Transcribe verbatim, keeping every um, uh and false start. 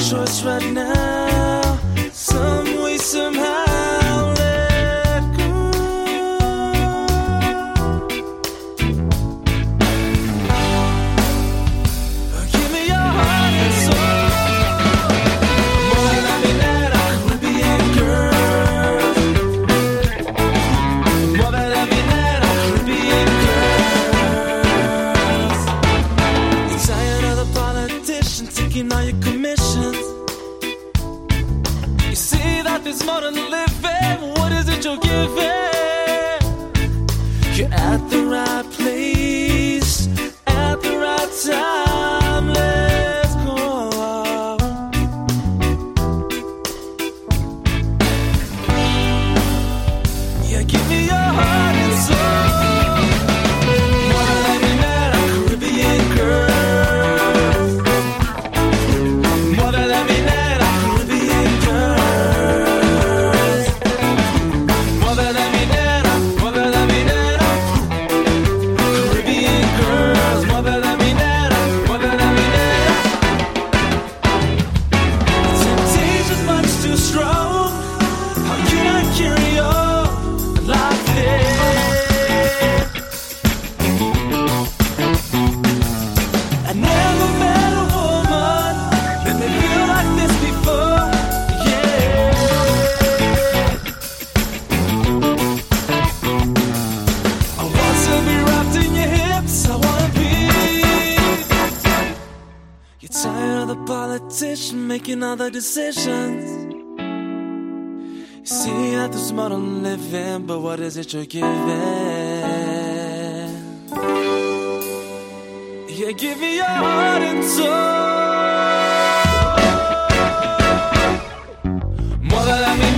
choice right now. Some way, somehow, let go. Give me your heart and soul. More than me that a Caribbean girl. More than me that a Caribbean girls. You're tired of the politicians taking all your commissions. You see that there's more than living. What is it you're giving? You're at the right place, at the right time. Let's go. Yeah, give me your heart and soul. More than me that a Caribbean girl. More than me that a Caribbean girl. More than me that a, more than me that a Caribbean girls. More than me that a, more than me that a. Temptation's much too strong. How can I carry on like this? I never met a woman that made me feel like this before. Yeah. I want to be wrapped in your hips. I wanna be. You're tired of the politician making all the decisions. You see that there's more to living, but what is it you're giving? Yeah, give me your heart and soul. More than I mean